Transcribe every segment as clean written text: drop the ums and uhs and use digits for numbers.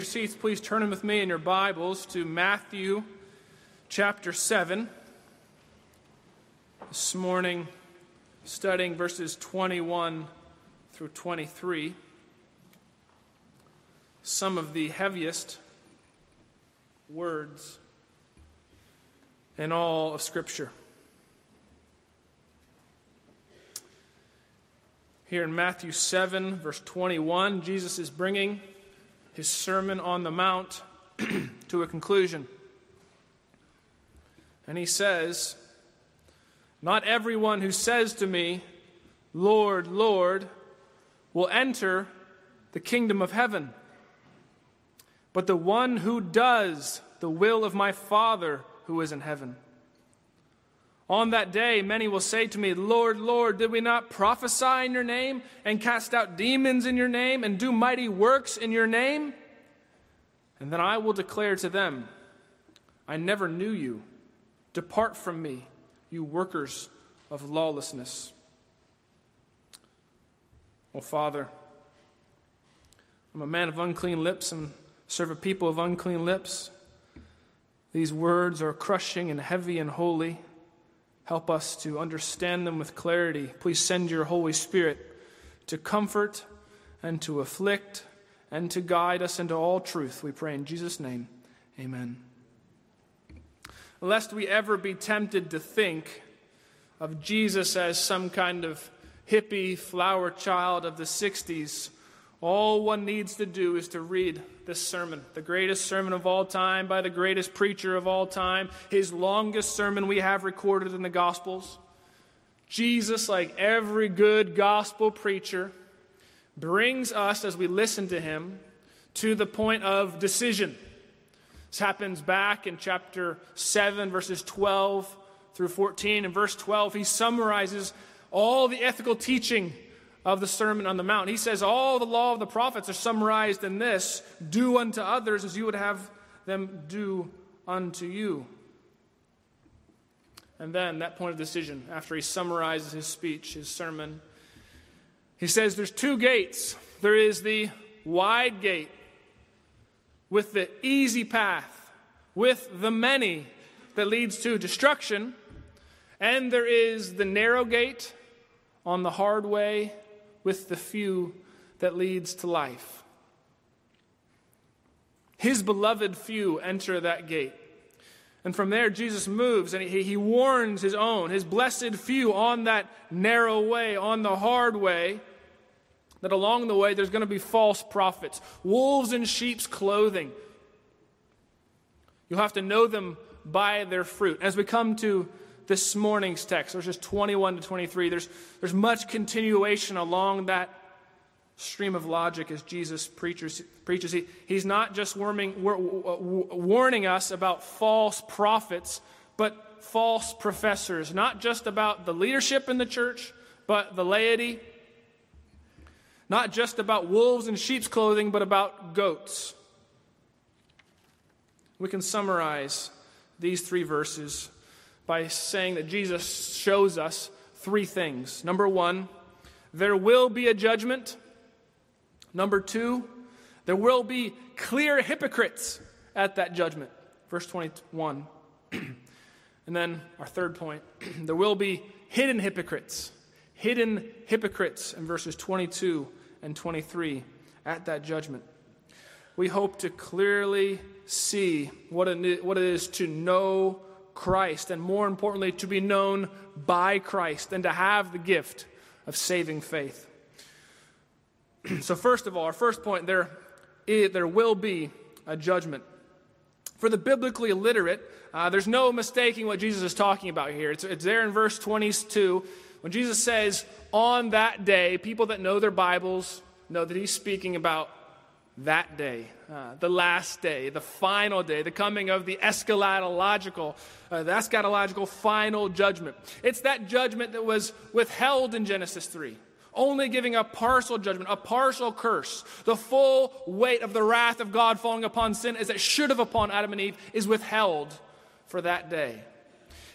Your seats, please turn with me in your Bibles to Matthew chapter 7. This morning, studying verses 21 through 23. Some of the heaviest words in all of Scripture. Here in Matthew 7, verse 21, Jesus is bringing his Sermon on the Mount to a conclusion. And he says, "Not everyone who says to me, 'Lord, Lord,' will enter the kingdom of heaven, but the one who does the will of my Father who is in heaven. On that day, many will say to me, 'Lord, Lord, did we not prophesy in your name and cast out demons in your name and do mighty works in your name?' And then I will declare to them, 'I never knew you. Depart from me, you workers of lawlessness.'" Oh, Father, I'm a man of unclean lips and serve a people of unclean lips. These words are crushing and heavy and holy. Help us to understand them with clarity. Please send your Holy Spirit to comfort and to afflict and to guide us into all truth. We pray in Jesus' name. Amen. Lest we ever be tempted to think of Jesus as some kind of hippie flower child of the 60s, all one needs to do is to read this sermon, the greatest sermon of all time by the greatest preacher of all time, his longest sermon we have recorded in the Gospels. Jesus, like every good gospel preacher, brings us, as we listen to him, to the point of decision. This happens back in chapter 7, verses 12 through 14. In verse 12, he summarizes all the ethical teaching of the Sermon on the Mount. He says all the law of the prophets are summarized in this: do unto others as you would have them do unto you. And then that point of decision, after he summarizes his speech, his sermon, he says there's two gates. There is the wide gate with the easy path, with the many that leads to destruction, and there is the narrow gate on the hard way with the few that leads to life. His beloved few enter that gate. And from there, Jesus moves and he warns his own, his blessed few, on that narrow way, on the hard way, that along the way there's going to be false prophets, wolves in sheep's clothing. You'll have to know them by their fruit. As we come to this morning's text, verses 21 to 23, there's much continuation along that stream of logic as Jesus preaches. He's not just warning us about false prophets, but false professors. Not just about the leadership in the church, but the laity. Not just about wolves in sheep's clothing, but about goats. We can summarize these three verses by saying that Jesus shows us three things. Number one, there will be a judgment. Number two, there will be clear hypocrites at that judgment. Verse 21. And then our third point, there will be hidden hypocrites. Hidden hypocrites in verses 22 and 23 at that judgment. We hope to clearly see what it is to know Christ, and more importantly, to be known by Christ and to have the gift of saving faith. So first of all, our first point, there will be a judgment. For the biblically illiterate, there's no mistaking what Jesus is talking about here. It's there in verse 22. When Jesus says, on that day, people that know their Bibles know that he's speaking about that day, the last day, the final day, the coming of the eschatological final judgment. It's that judgment that was withheld in Genesis 3, only giving a partial judgment, a partial curse. The full weight of the wrath of God falling upon sin, as it should have upon Adam and Eve, is withheld for that day.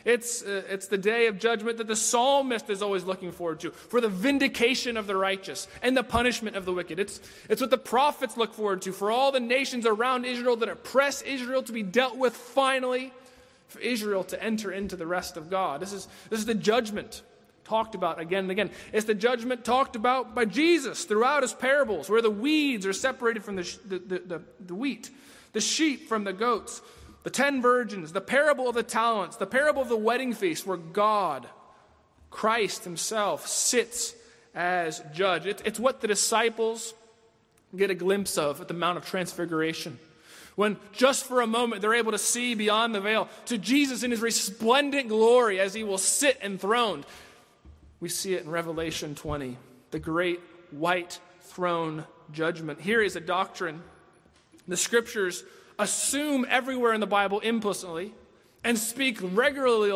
It's the day of judgment that the psalmist is always looking forward to, for the vindication of the righteous and the punishment of the wicked. It's what the prophets look forward to, for all the nations around Israel that oppress Israel to be dealt with finally, for Israel to enter into the rest of God. This is the judgment talked about again and again. It's the judgment talked about by Jesus throughout his parables, where the weeds are separated from the wheat, the sheep from the goats, the 10 virgins, the parable of the talents, the parable of the wedding feast, where God, Christ himself, sits as judge. It's what the disciples get a glimpse of at the Mount of Transfiguration, when just for a moment they're able to see beyond the veil to Jesus in his resplendent glory as he will sit enthroned. We see it in Revelation 20, the great white throne judgment. Here is a doctrine the Scriptures assume everywhere in the Bible implicitly and speak regularly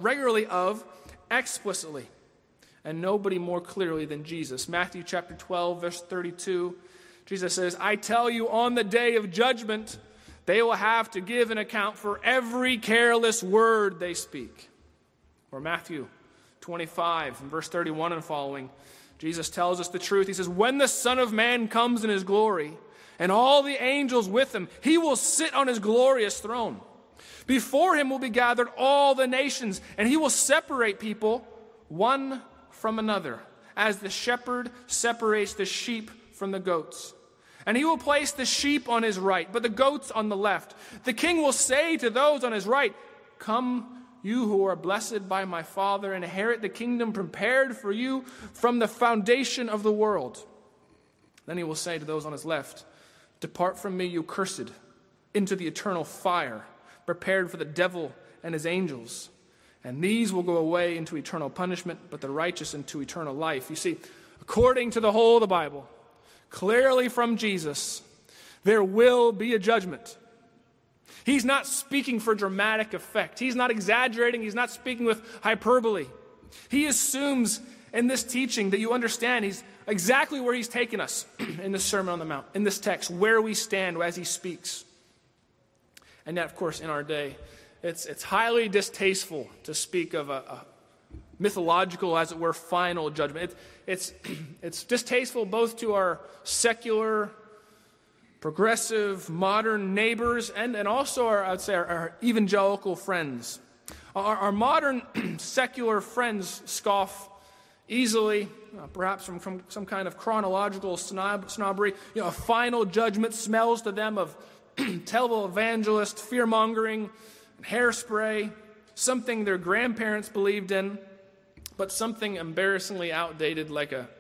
of explicitly, and nobody more clearly than Jesus. Matthew chapter 12, verse 32, Jesus says, I tell you, on the day of judgment, they will have to give an account for every careless word they speak. Or Matthew 25, verse 31 and following, Jesus tells us the truth. He says, when the Son of Man comes in his glory, and all the angels with him, he will sit on his glorious throne. Before him will be gathered all the nations, and he will separate people one from another, as the shepherd separates the sheep from the goats. And he will place the sheep on his right, but the goats on the left. The king will say to those on his right, come, you who are blessed by my Father, and inherit the kingdom prepared for you from the foundation of the world. Then he will say to those on his left, depart from me, you cursed, into the eternal fire, prepared for the devil and his angels. And these will go away into eternal punishment, but the righteous into eternal life. You see, according to the whole of the Bible, clearly from Jesus, there will be a judgment. He's not speaking for dramatic effect. He's not exaggerating. He's not speaking with hyperbole. He assumes in this teaching that you understand he's exactly where he's taken us in the Sermon on the Mount, in this text, where we stand as he speaks. And yet, of course, in our day, it's highly distasteful to speak of a mythological, as it were, final judgment. It's distasteful both to our secular, progressive, modern neighbors and also our evangelical friends. Our modern secular friends scoff easily, perhaps from some kind of chronological snobbery. A final judgment smells to them of televangelist, fear-mongering, and hairspray, something their grandparents believed in, but something embarrassingly outdated like a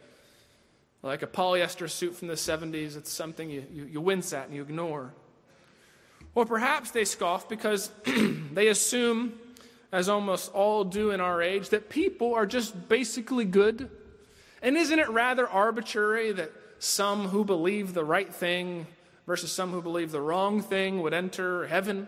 polyester suit from the 70s. It's something you wince at and you ignore. Or perhaps they scoff because they assume, as almost all do in our age, that people are just basically good. And isn't it rather arbitrary that some who believe the right thing versus some who believe the wrong thing would enter heaven?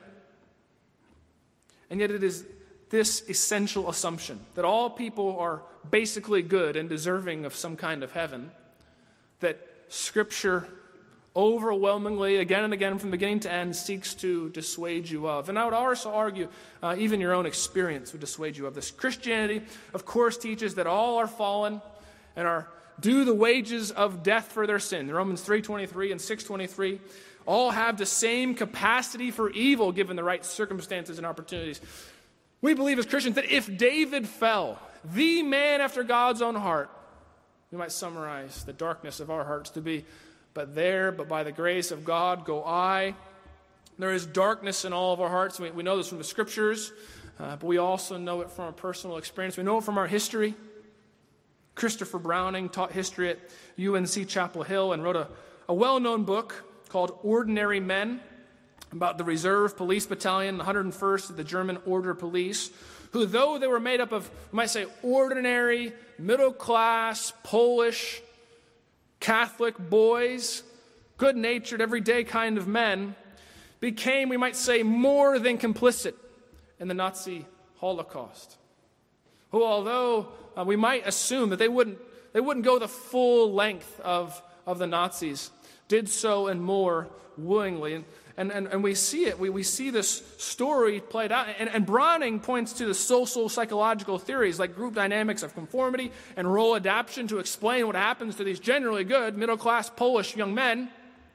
And yet it is this essential assumption that all people are basically good and deserving of some kind of heaven that Scripture overwhelmingly, again and again, from beginning to end, seeks to dissuade you of. And I would also argue, even your own experience would dissuade you of this. Christianity, of course, teaches that all are fallen and are due the wages of death for their sin. Romans 3:23 and 6:23 all have the same capacity for evil given the right circumstances and opportunities. We believe as Christians that if David fell, the man after God's own heart, we might summarize the darkness of our hearts to be, but by the grace of God go I. There is darkness in all of our hearts. We know this from the Scriptures, but we also know it from our personal experience. We know it from our history. Christopher Browning taught history at UNC Chapel Hill and wrote a well-known book called Ordinary Men about the Reserve Police Battalion, 101st of the German Order Police, who, though they were made up of, we might say, ordinary, middle-class, Polish, Catholic boys, good-natured, everyday kind of men, became, we might say, more than complicit in the Nazi Holocaust. Who, although we might assume that they wouldn't go the full length of the Nazis, did so and more willingly. And we see it. We see this story played out. And Browning points to the social psychological theories like group dynamics of conformity and role adaptation to explain what happens to these generally good middle-class Polish young men.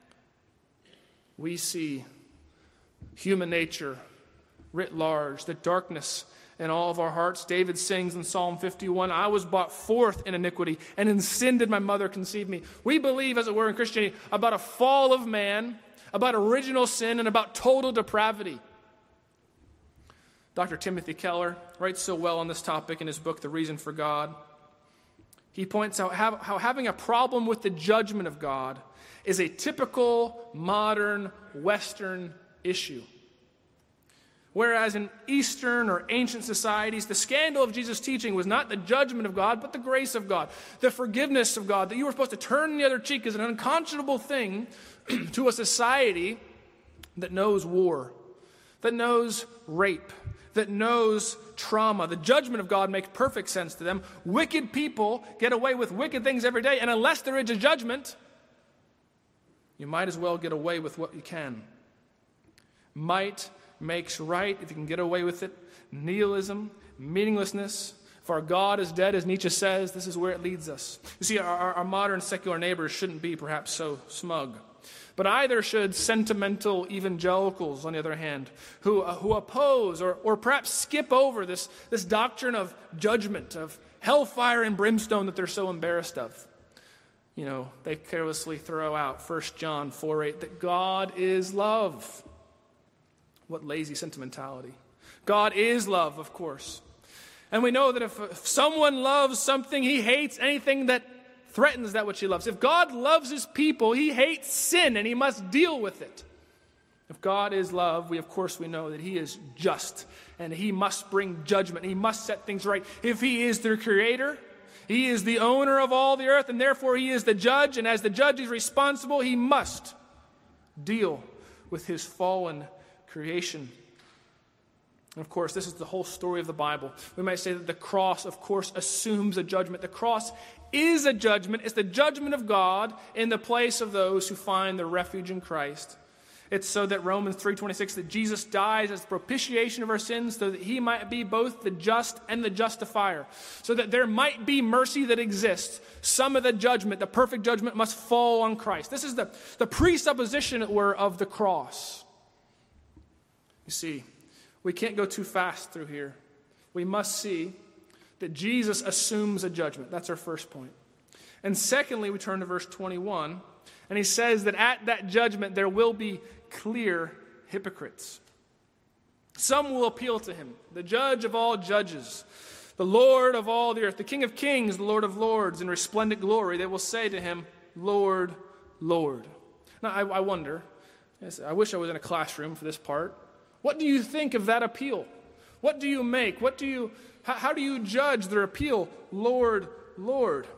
We see human nature writ large, the darkness in all of our hearts. David sings in Psalm 51, I was brought forth in iniquity, and in sin did my mother conceive me. We believe, as it were in Christianity, about a fall of man, about original sin, and about total depravity. Dr. Timothy Keller writes so well on this topic in his book, The Reason for God. He points out how having a problem with the judgment of God is a typical modern Western issue. Whereas in Eastern or ancient societies, the scandal of Jesus' teaching was not the judgment of God, but the grace of God, the forgiveness of God, that you were supposed to turn the other cheek is an unconscionable thing to a society that knows war, that knows rape, that knows trauma. The judgment of God makes perfect sense to them. Wicked people get away with wicked things every day, and unless there is a judgment, you might as well get away with what you can. Might makes right if you can get away with it. Nihilism, meaninglessness. If our God is dead, as Nietzsche says, this is where it leads us. You see, our modern secular neighbors shouldn't be perhaps so smug. But either should sentimental evangelicals, on the other hand, who oppose or perhaps skip over this doctrine of judgment, of hellfire and brimstone that they're so embarrassed of. You know, they carelessly throw out 1 John 4:8 that God is love. What lazy sentimentality. God is love, of course. And we know that if someone loves something, he hates anything that threatens that which he loves. If God loves his people, he hates sin and he must deal with it. If God is love, we know that he is just and he must bring judgment. He must set things right. If he is their creator, he is the owner of all the earth, and therefore he is the judge, and as the judge is responsible, he must deal with his fallen creation. And of course, this is the whole story of the Bible. We might say that the cross, of course, assumes a judgment. The cross is a judgment. It's the judgment of God in the place of those who find their refuge in Christ. It's so that Romans 3:26, that Jesus dies as the propitiation of our sins so that he might be both the just and the justifier. So that there might be mercy that exists. Some of the judgment, the perfect judgment, must fall on Christ. This is the presupposition, as it were, of the cross. You see, we can't go too fast through here. We must see that Jesus assumes a judgment. That's our first point. And secondly, we turn to verse 21, and he says that at that judgment there will be clear hypocrites. Some will appeal to him, the judge of all judges, the Lord of all the earth, the King of kings, the Lord of lords, in resplendent glory. They will say to him, Lord, Lord. Now, I wonder, I wish I was in a classroom for this part. What do you think of that appeal? What do you make? How do you judge their appeal? Lord, Lord.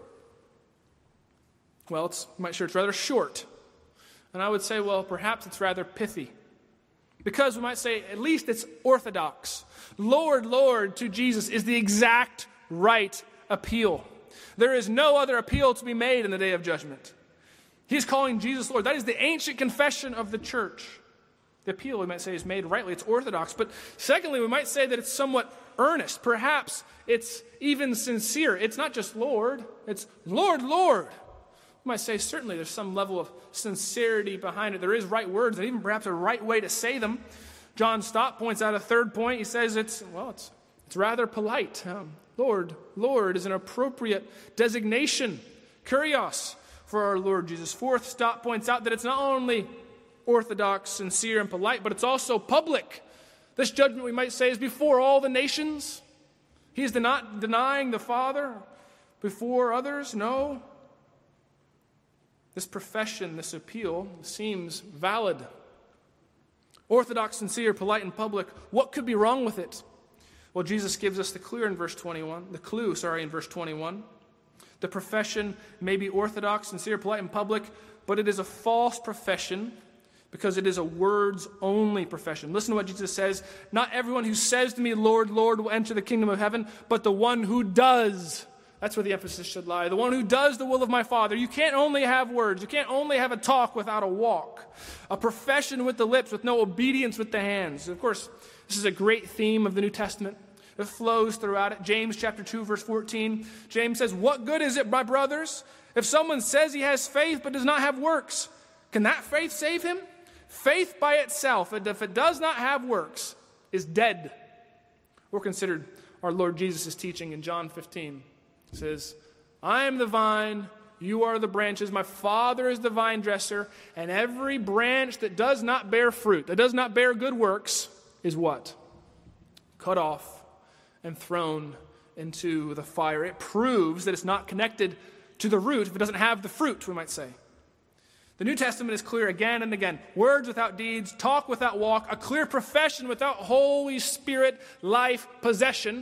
Well, it's rather short. And I would say, well, perhaps it's rather pithy. Because we might say, at least it's orthodox. Lord, Lord to Jesus is the exact right appeal. There is no other appeal to be made in the day of judgment. He's calling Jesus Lord. That is the ancient confession of the church. The appeal, we might say, is made rightly. It's orthodox. But secondly, we might say that it's somewhat earnest. Perhaps it's even sincere. It's not just Lord. It's Lord, Lord. We might say certainly there's some level of sincerity behind it. There is right words and even perhaps a right way to say them. John Stott points out a third point. He says it's rather polite. Lord, Lord is an appropriate designation. Kurios for our Lord Jesus. Fourth, Stott points out that it's not only orthodox, sincere, and polite, but it's also public. This judgment, we might say, is before all the nations. He's not denying the Father before others. No. This profession, this appeal seems valid. Orthodox, sincere, polite, and public. What could be wrong with it? Well, Jesus gives us the clue in verse 21. The profession may be orthodox, sincere, polite, and public, but it is a false profession because it is a words-only profession. Listen to what Jesus says. Not everyone who says to me, Lord, Lord, will enter the kingdom of heaven, but the one who does That's where the emphasis should lie. The one who does the will of my Father. You can't only have words. You can't only have a talk without a walk. A profession with the lips with no obedience with the hands. Of course, this is a great theme of the New Testament. It flows throughout it. James chapter 2, verse 14. James says, what good is it, my brothers, if someone says he has faith but does not have works? Can that faith save him? Faith by itself, if it does not have works, is dead. Or considered our Lord Jesus' teaching in John 15. It says, I am the vine, you are the branches, my Father is the vine dresser, and every branch that does not bear fruit, that does not bear good works, is what? Cut off and thrown into the fire. It proves that it's not connected to the root if it doesn't have the fruit, we might say. The New Testament is clear again and again. Words without deeds, talk without walk, a clear profession without Holy Spirit life possession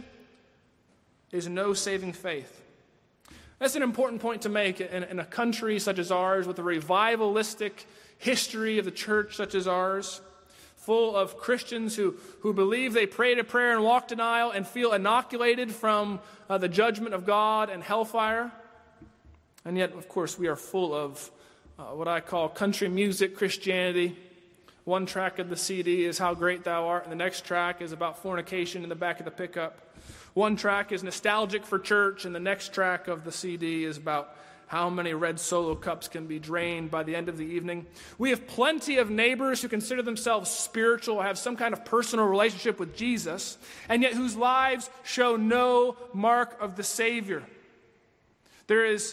is no saving faith. That's an important point to make in a country such as ours with a revivalistic history of the church such as ours, full of Christians who believe they prayed a prayer and walked an aisle and feel inoculated from the judgment of God and hellfire. And yet, of course, we are full of what I call country music Christianity. One track of the CD is How Great Thou Art, and the next track is about fornication in the back of the pickup. One track is nostalgic for church, and the next track of the CD is about how many red Solo cups can be drained by the end of the evening. We have plenty of neighbors who consider themselves spiritual, have some kind of personal relationship with Jesus, and yet whose lives show no mark of the Savior. There is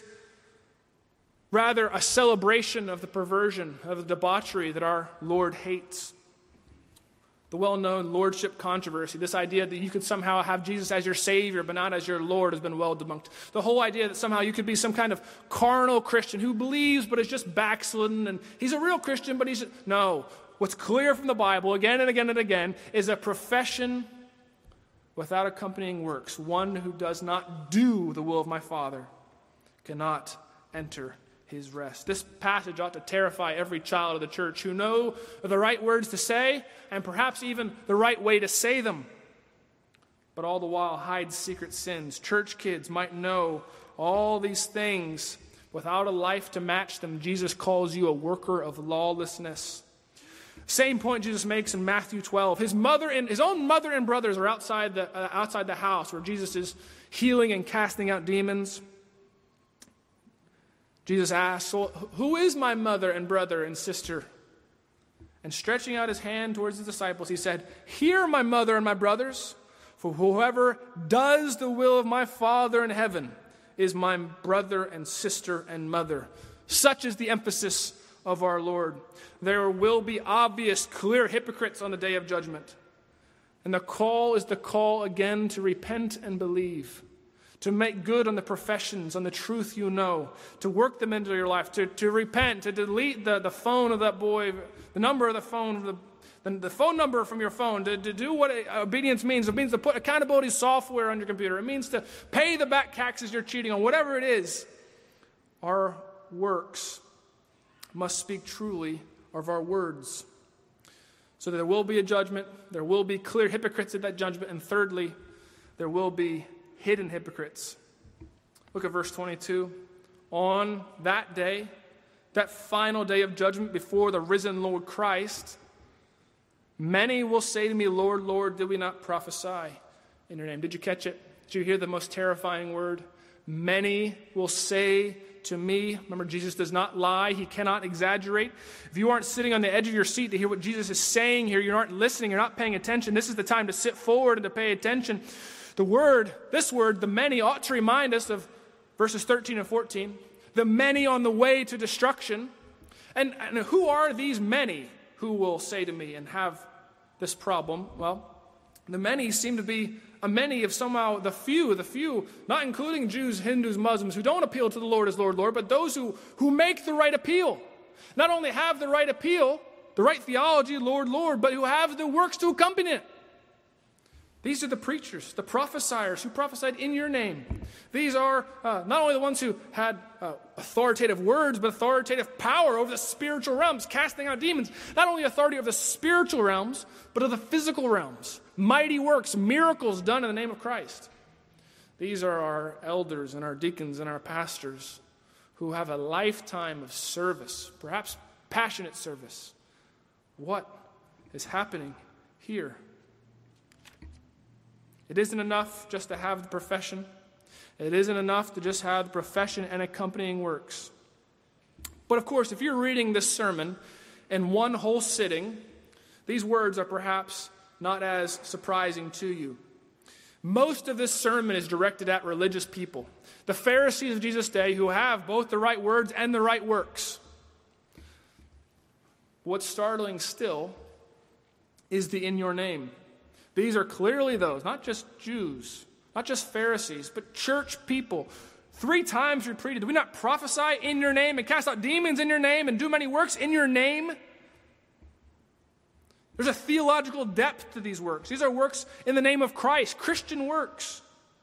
rather a celebration of the perversion, of the debauchery that our Lord hates. The well-known lordship controversy, this idea that you could somehow have Jesus as your Savior but not as your Lord, has been well debunked. The whole idea that somehow you could be some kind of carnal Christian who believes but is just backslidden, and he's a real Christian but he's... No. What's clear from the Bible again and again and again is a profession without accompanying works. One who does not do the will of my Father cannot enter his rest. This passage ought to terrify every child of the church who know the right words to say and perhaps even the right way to say them, but all the while hide secret sins. Church kids might know all these things without a life to match them. Jesus calls you a worker of lawlessness. Same point Jesus makes in Matthew 12. His own mother and brothers are outside the house where Jesus is healing and casting out demons. Jesus asks, well, who is my mother and brother and sister? And stretching out his hand towards his disciples, he said, hear my mother and my brothers, for whoever does the will of my Father in heaven is my brother and sister and mother. Such is the emphasis of our Lord. There will be obvious, clear hypocrites on the day of judgment. And the call is the call again to repent and believe, to make good on the professions, on the truth you know, to work them into your life, to repent, to delete the phone of that boy, the number of the phone, the phone number from your phone, to do what obedience means. It means to put accountability software on your computer. It means to pay the back taxes you're cheating on, whatever it is. Our works must speak truly of our words. So there will be a judgment. There will be clear hypocrites at that judgment. And thirdly, there will be hidden hypocrites. Look at verse 22. On that day, that final day of judgment before the risen Lord Christ, many will say to me, Lord, Lord, did we not prophesy in your name? Did you catch it? Did you hear the most terrifying word? Many will say to me. Remember, Jesus does not lie. He cannot exaggerate. If you aren't sitting on the edge of your seat to hear what Jesus is saying here, you aren't listening, you're not paying attention, this is the time to sit forward and to pay attention. This word, the many, ought to remind us of verses 13 and 14. The many on the way to destruction. And who are these many who will say to me and have this problem? Well, the many seem to be a many of somehow the few, not including Jews, Hindus, Muslims, who don't appeal to the Lord as Lord, Lord, but those who make the right appeal. Not only have the right appeal, the right theology, Lord, Lord, but who have the works to accompany it. These are the preachers, the prophesiers who prophesied in your name. These are not only the ones who had authoritative words, but authoritative power over the spiritual realms, casting out demons. Not only authority over the spiritual realms, but of the physical realms. Mighty works, miracles done in the name of Christ. These are our elders and our deacons and our pastors who have a lifetime of service, perhaps passionate service. What is happening here? It isn't enough just to have the profession. It isn't enough to just have the profession and accompanying works. But of course, if you're reading this sermon in one whole sitting, these words are perhaps not as surprising to you. Most of this sermon is directed at religious people, the Pharisees of Jesus' day, who have both the right words and the right works. What's startling still is the "in your name." These are clearly those, not just Jews, not just Pharisees, but church people. 3 times repeated. Do we not prophesy in your name and cast out demons in your name and do many works in your name? There's a theological depth to these works. These are works in the name of Christ, Christian works.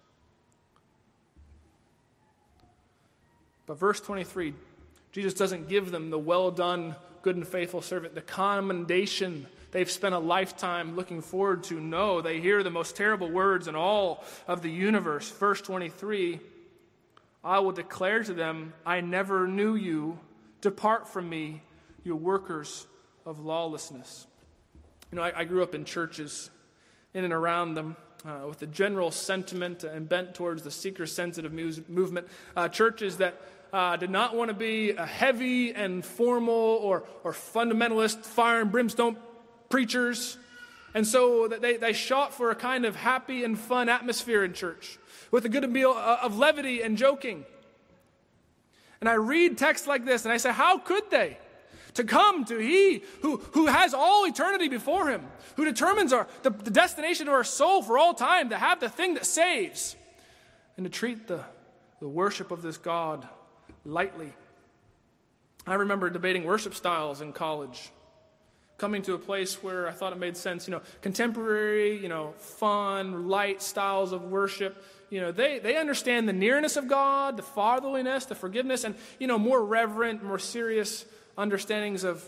But verse 23, Jesus doesn't give them the well done, good and faithful servant, the commendation they've spent a lifetime looking forward to. No, they hear the most terrible words in all of the universe. Verse 23, I will declare to them, I never knew you. Depart from me, you workers of lawlessness. You know, I grew up in churches in and around them with the general sentiment and bent towards the seeker-sensitive movement. Churches that did not want to be heavy and formal or fundamentalist fire and brimstone preachers. And so they shot for a kind of happy and fun atmosphere in church with a good deal of levity and joking. And I read texts like this and I say, how could they? To come to He who has all eternity before Him, who determines the destination of our soul for all time, to have the thing that saves, and to treat the worship of this God lightly. I remember debating worship styles in college, coming to a place where I thought it made sense. Contemporary, fun, light styles of worship. They understand the nearness of God, the fatherliness, the forgiveness, and more reverent, more serious understandings of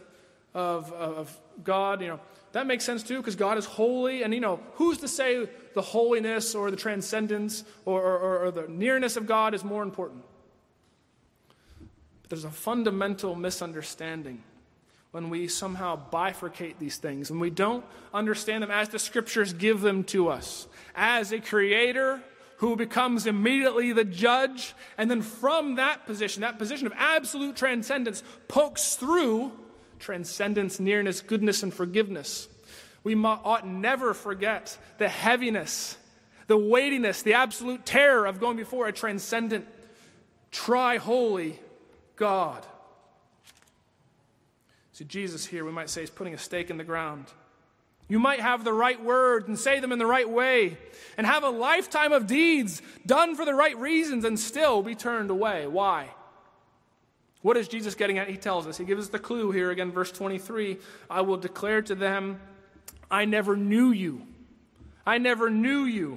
God. That makes sense too, because God is holy, and who's to say the holiness or the transcendence or the nearness of God is more important? But there's a fundamental misunderstanding when we somehow bifurcate these things, and we don't understand them as the Scriptures give them to us, as a creator who becomes immediately the judge, and then from that position of absolute transcendence, pokes through transcendence, nearness, goodness, and forgiveness. We ought never forget the heaviness, the weightiness, the absolute terror of going before a transcendent, tri-holy God. See, Jesus here, we might say, is putting a stake in the ground. You might have the right words and say them in the right way and have a lifetime of deeds done for the right reasons and still be turned away. Why? What is Jesus getting at? He tells us. He gives us the clue here again, verse 23. I will declare to them, I never knew you. I never knew you.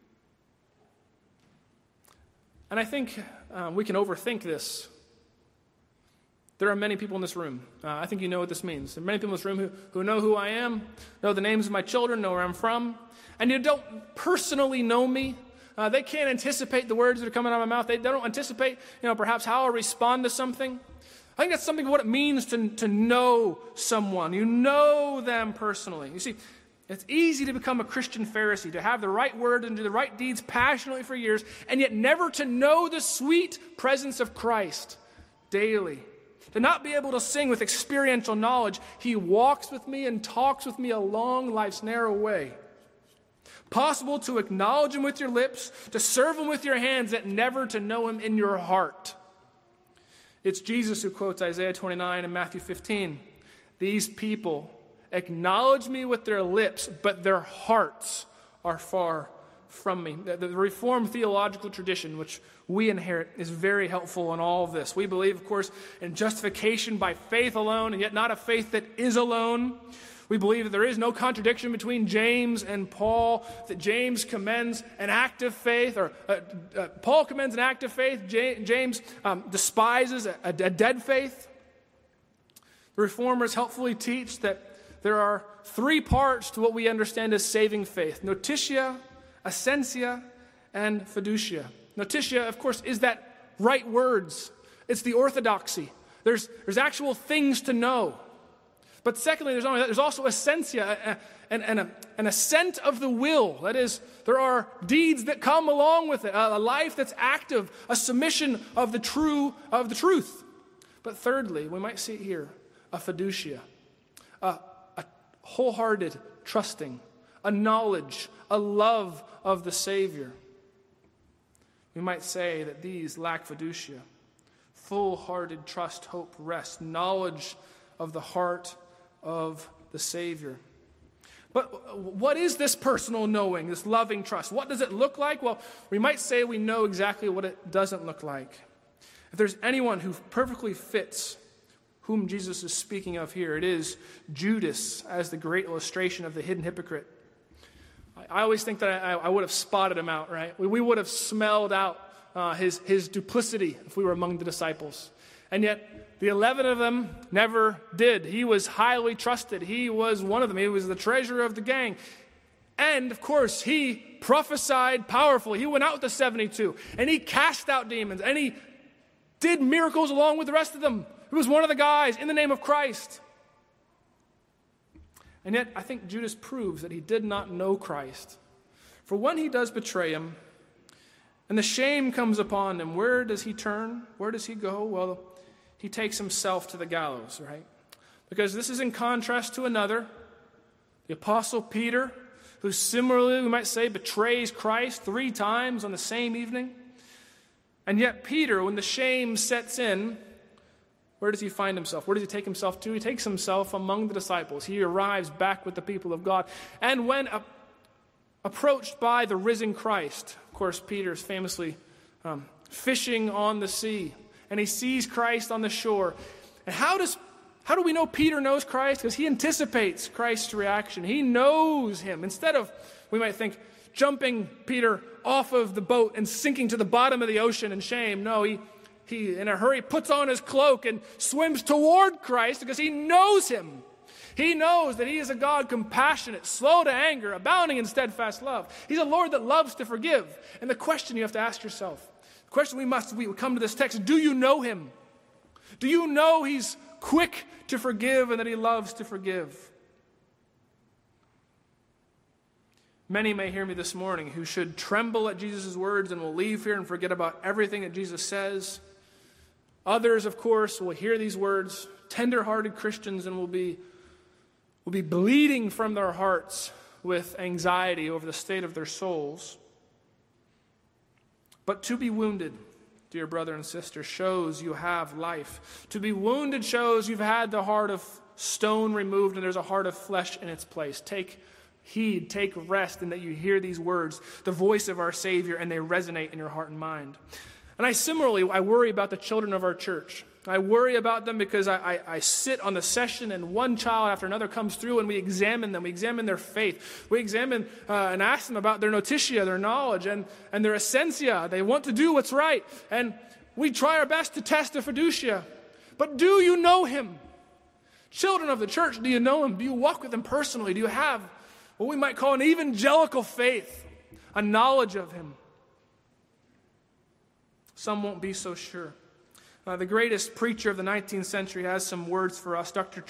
And I think we can overthink this. There are many people in this room. I think you know what this means. There are many people in this room who know who I am, know the names of my children, know where I'm from, and you don't personally know me. They can't anticipate the words that are coming out of my mouth. They don't anticipate, perhaps how I'll respond to something. I think that's something of what it means to know someone. You know them personally. You see, it's easy to become a Christian Pharisee, to have the right word and do the right deeds passionately for years, and yet never to know the sweet presence of Christ daily. To not be able to sing with experiential knowledge, He walks with me and talks with me along life's narrow way. Possible to acknowledge Him with your lips, to serve Him with your hands, yet never to know Him in your heart. It's Jesus who quotes Isaiah 29 and Matthew 15. These people acknowledge me with their lips, but their hearts are far from me. The Reformed theological tradition, which we inherit, is very helpful in all of this. We believe, of course, in justification by faith alone, and yet not a faith that is alone. We believe that there is no contradiction between James and Paul, that James commends an active faith, or Paul commends an active faith, James despises a dead faith. The Reformers helpfully teach that there are 3 parts to what we understand as saving faith: notitia, essentia, and fiducia. Notitia, of course, is that right words. It's the orthodoxy. There's actual things to know. But secondly, there's also essentia, an assent of the will. That is, there are deeds that come along with it, a life that's active, a submission of the truth. But thirdly, we might see it here, a fiducia, a wholehearted trusting, a knowledge, a love of the Savior. We might say that these lack fiducia, full-hearted trust, hope, rest, knowledge of the heart of the Savior. But what is this personal knowing, this loving trust? What does it look like? Well, we might say we know exactly what it doesn't look like. If there's anyone who perfectly fits whom Jesus is speaking of here, it is Judas as the great illustration of the hidden hypocrite. I always think that I would have spotted him out, right? We would have smelled out his duplicity if we were among the disciples. And yet, the 11 of them never did. He was highly trusted. He was one of them. He was the treasurer of the gang. And, of course, he prophesied powerfully. He went out with the 72, and he cast out demons, and he did miracles along with the rest of them. He was one of the guys in the name of Christ. And yet, I think Judas proves that he did not know Christ. For when he does betray him, and the shame comes upon him, where does he turn? Where does he go? Well, he takes himself to the gallows, right? Because this is in contrast to another, the Apostle Peter, who similarly, we might say, betrays Christ 3 times on the same evening. And yet Peter, when the shame sets in, where does he find himself? Where does he take himself to? He takes himself among the disciples. He arrives back with the people of God. And when approached by the risen Christ, of course, Peter's famously fishing on the sea, and he sees Christ on the shore. And how do we know Peter knows Christ? Because he anticipates Christ's reaction. He knows him. Instead of, we might think, jumping Peter off of the boat and sinking to the bottom of the ocean in shame, no, he in a hurry puts on his cloak and swims toward Christ because he knows him. He knows that he is a God compassionate, slow to anger, abounding in steadfast love. He's a Lord that loves to forgive. And the question you have to ask yourself, the question we come to this text, do you know him? Do you know he's quick to forgive and that he loves to forgive? Many may hear me this morning who should tremble at Jesus' words and will leave here and forget about everything that Jesus says. Others, of course, will hear these words, tender-hearted Christians, and will be bleeding from their hearts with anxiety over the state of their souls. But to be wounded, dear brother and sister, shows you have life. To be wounded shows you've had the heart of stone removed and there's a heart of flesh in its place. Take heed, take rest in that you hear these words, the voice of our Savior, and they resonate in your heart and mind. And I worry about the children of our church. I worry about them because I sit on the session and one child after another comes through and we examine them. We examine their faith. We examine and ask them about their notitia, their knowledge, and their essentia. They want to do what's right. And we try our best to test the fiducia. But do you know him? Children of the church, do you know him? Do you walk with him personally? Do you have what we might call an evangelical faith, a knowledge of him? Some won't be so sure. The greatest preacher of the 19th century has some words for us. Reverend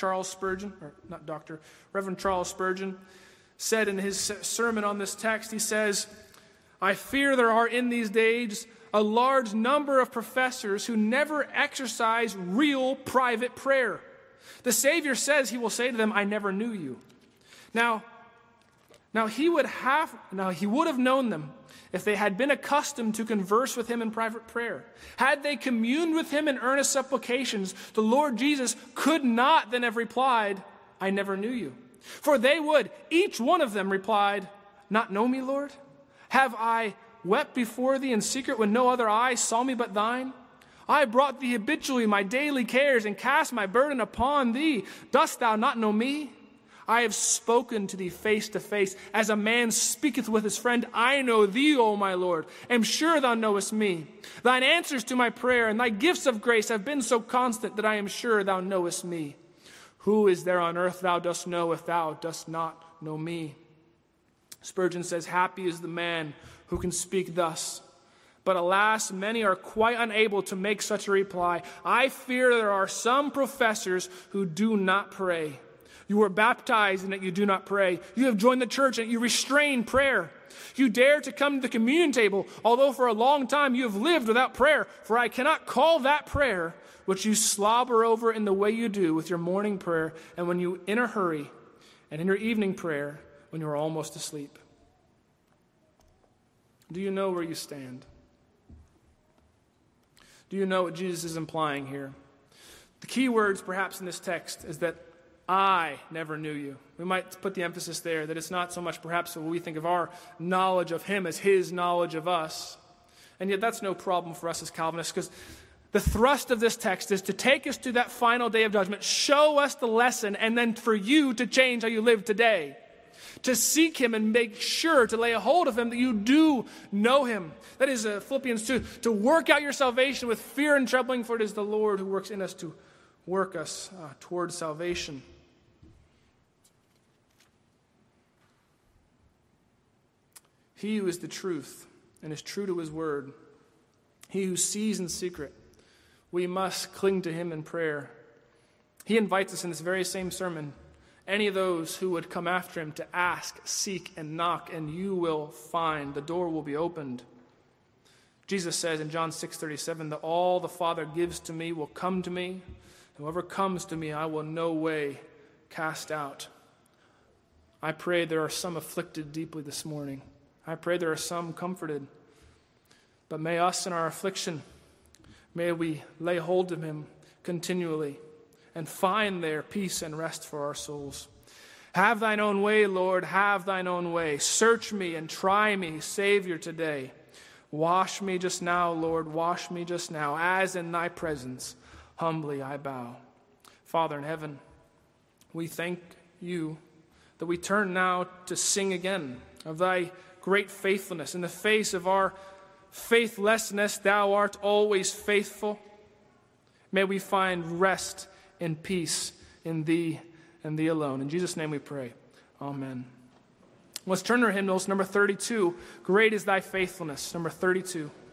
Charles Spurgeon said in his sermon on this text, he says, "I fear there are in these days a large number of professors who never exercise real private prayer. The Savior says he will say to them, 'I never knew you.'" Now he would have known them if they had been accustomed to converse with him in private prayer. Had they communed with him in earnest supplications, the Lord Jesus could not then have replied, "I never knew you." For they would, each one of them replied, "Not know me, Lord? Have I wept before thee in secret when no other eye saw me but thine? I brought thee habitually my daily cares and cast my burden upon thee. Dost thou not know me? I have spoken to thee face to face, as a man speaketh with his friend. I know thee, O my Lord. Am sure thou knowest me. Thine answers to my prayer and thy gifts of grace have been so constant that I am sure thou knowest me. Who is there on earth thou dost know if thou dost not know me?" Spurgeon says, "Happy is the man who can speak thus. But alas, many are quite unable to make such a reply. I fear there are some professors who do not pray. You were baptized and yet you do not pray. You have joined the church and you restrain prayer. You dare to come to the communion table, although for a long time you have lived without prayer. For I cannot call that prayer which you slobber over in the way you do with your morning prayer and when you in a hurry, and in your evening prayer when you are almost asleep." Do you know where you stand? Do you know what Jesus is implying here? The key words perhaps in this text is that I never knew you. We might put the emphasis there, that it's not so much perhaps what we think of our knowledge of him as his knowledge of us. And yet that's no problem for us as Calvinists, because the thrust of this text is to take us to that final day of judgment, show us the lesson, and then for you to change how you live today. To seek him and make sure to lay a hold of him that you do know him. That is Philippians 2. To work out your salvation with fear and trembling, for it is the Lord who works in us to work us towards salvation. He who is the truth and is true to his word, he who sees in secret, we must cling to him in prayer. He invites us in this very same sermon, any of those who would come after him, to ask, seek, and knock, and you will find. The door will be opened. Jesus says in John 6:37 that all the Father gives to me will come to me. Whoever comes to me, I will no way cast out. I pray there are some afflicted deeply this morning. I pray there are some comforted. But may us in our affliction, may we lay hold of him continually and find there peace and rest for our souls. Have thine own way, Lord, have thine own way. Search me and try me, Savior, today. Wash me just now, Lord, wash me just now, as in thy presence humbly I bow. Father in heaven, we thank you that we turn now to sing again of thy great faithfulness. In the face of our faithlessness, thou art always faithful. May we find rest and peace in thee and thee alone. In Jesus' name we pray. Amen. Let's turn to our hymnals. Number 32, Great is Thy Faithfulness. Number 32.